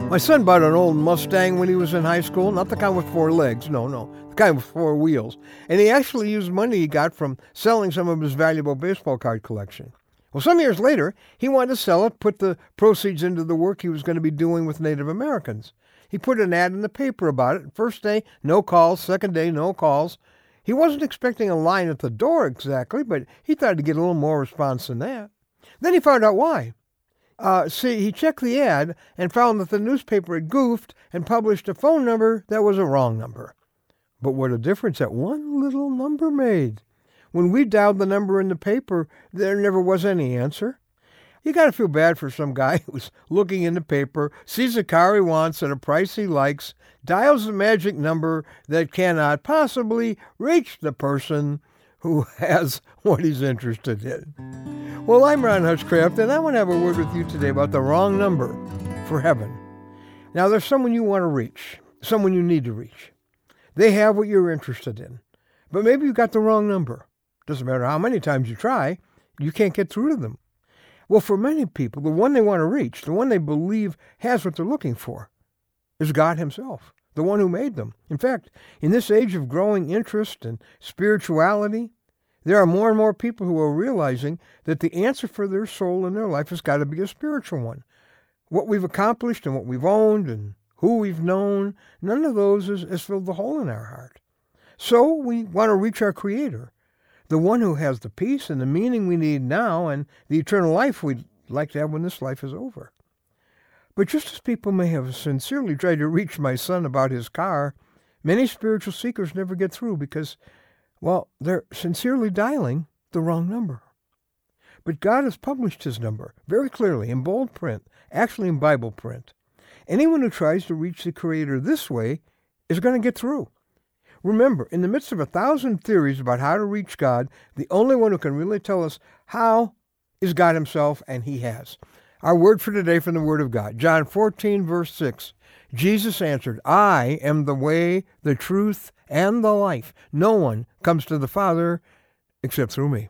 My son bought an old Mustang when he was in high school, not the kind with 4 legs, no, the kind with 4 wheels. And he actually used money he got from selling some of his valuable baseball card collection. Well, some years later, he wanted to sell it, put the proceeds into the work he was going to be doing with Native Americans. He put an ad in the paper about it. First day, no calls. Second day, no calls. He wasn't expecting a line at the door exactly, but he thought he'd get a little more response than that. Then he found out why. He checked the ad and found that the newspaper had goofed and published a phone number that was a wrong number. But what a difference that one little number made. When we dialed the number in the paper, there never was any answer. You got to feel bad for some guy who's looking in the paper, sees a car he wants at a price he likes, dials the magic number that cannot possibly reach the person who has what he's interested in. Well, I'm Ron Hutchcraft, and I want to have a word with you today about the wrong number for heaven. Now, there's someone you want to reach, someone you need to reach. They have what you're interested in, but maybe you got the wrong number. Doesn't matter how many times you try, you can't get through to them. Well, for many people, the one they want to reach, the one they believe has what they're looking for, is God himself, the one who made them. In fact, in this age of growing interest in spirituality, there are more and more people who are realizing that the answer for their soul and their life has got to be a spiritual one. What we've accomplished and what we've owned and who we've known, none of those has filled the hole in our heart. So we want to reach our Creator, the one who has the peace and the meaning we need now and the eternal life we'd like to have when this life is over. But just as people may have sincerely tried to reach my son about his car, many spiritual seekers never get through because, well, they're sincerely dialing the wrong number. But God has published his number very clearly in bold print, actually in Bible print. Anyone who tries to reach the Creator this way is going to get through. Remember, in the midst of 1,000 theories about how to reach God, the only one who can really tell us how is God himself, and he has. Our word for today from the Word of God, John 14, verse 6. Jesus answered, I am the way, the truth, and the life. No one comes to the Father except through me.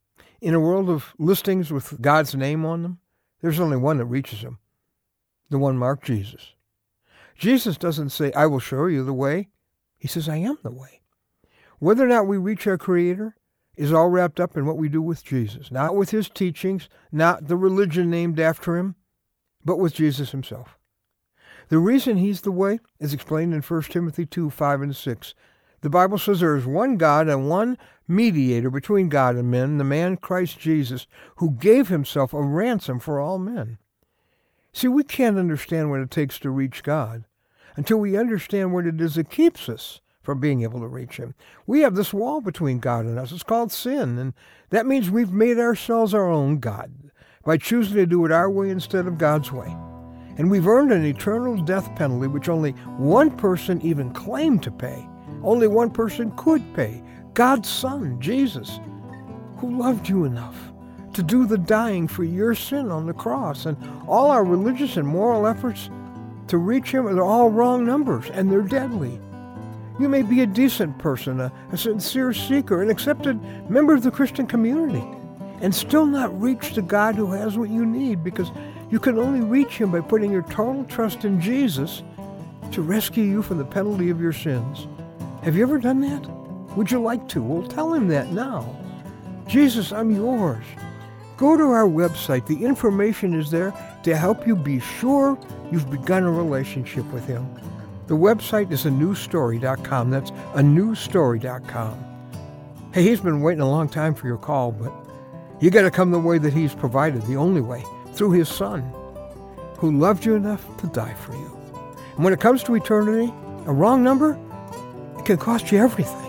In a world of listings with God's name on them, there's only one that reaches him, the one marked Jesus. Jesus doesn't say, I will show you the way. He says, I am the way. Whether or not we reach our Creator is all wrapped up in what we do with Jesus, not with his teachings, not the religion named after him, but with Jesus himself. The reason he's the way is explained in 1 Timothy 2, 5 and 6. The Bible says there is one God and one mediator between God and men, the man Christ Jesus, who gave himself a ransom for all men. See, we can't understand what it takes to reach God until we understand what it is that keeps us from being able to reach him. We have this wall between God and us. It's called sin, and that means we've made ourselves our own God by choosing to do it our way instead of God's way. And we've earned an eternal death penalty which only one person even claimed to pay. Only one person could pay. God's Son, Jesus, who loved you enough to do the dying for your sin on the cross. And all our religious and moral efforts to reach him are all wrong numbers, and they're deadly. You may be a decent person, a sincere seeker, an accepted member of the Christian community, and still not reach the God who has what you need, because you can only reach him by putting your total trust in Jesus to rescue you from the penalty of your sins. Have you ever done that? Would you like to? Well, tell him that now. Jesus, I'm yours. Go to our website. The information is there to help you be sure you've begun a relationship with him. The website is anewstory.com. That's anewstory.com. Hey, he's been waiting a long time for your call, but you got to come the way that he's provided, the only way, through his Son, who loved you enough to die for you. And when it comes to eternity, a wrong number, it can cost you everything.